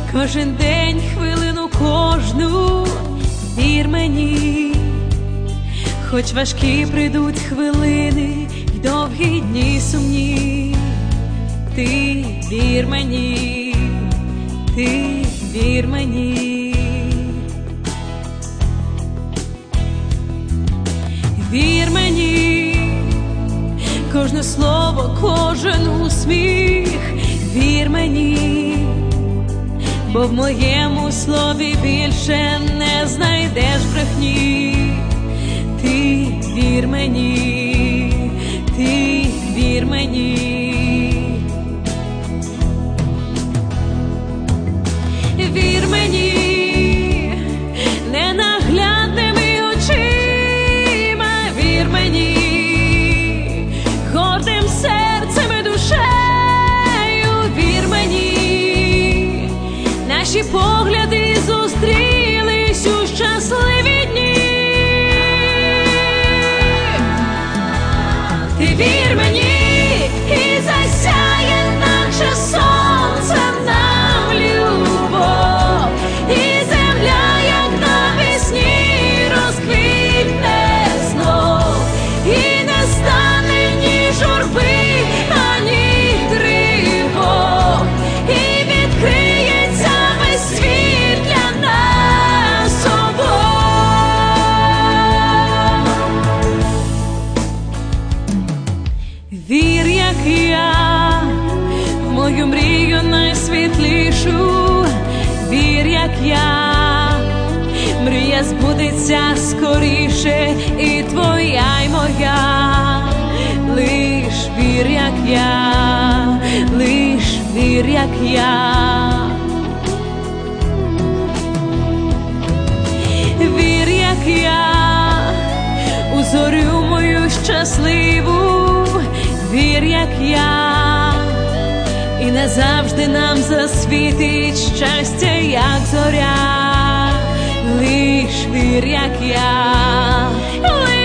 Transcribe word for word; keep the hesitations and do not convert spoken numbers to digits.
Кожен день, хвилину кожну, вір мені, хоч важкі прийдуть хвилини й довгі дні сумні. Ти вір мені, ти вір мені. Вір мені, кожне слово, кожен усміх, вір мені, бо в моєму слові більше не знайдеш брехні. Ти вір мені, ти вір мені. Вір мені, ненаглядними очима, вір мені, гордим серцем і душею, вір мені, наші погляди зустрілись у щасливі дні. Ти вір мені, і засяє наче сонце нам любов, і земля, як навесні, розквітне знов, і не стане ні журби, ані тривог, і відкриється весь світ для нас обох. Вір, як я, в мою мрію найсвітлішу, вір, як я, мрія збудеться скоріше, і твоя, й моя. Лиш вір, як я, лиш вір, як я. Вір, як я, у зорю мою щасливу, вір, як я, і назавжди нам засвітить щастя, як зоря. Лиш вір, як я.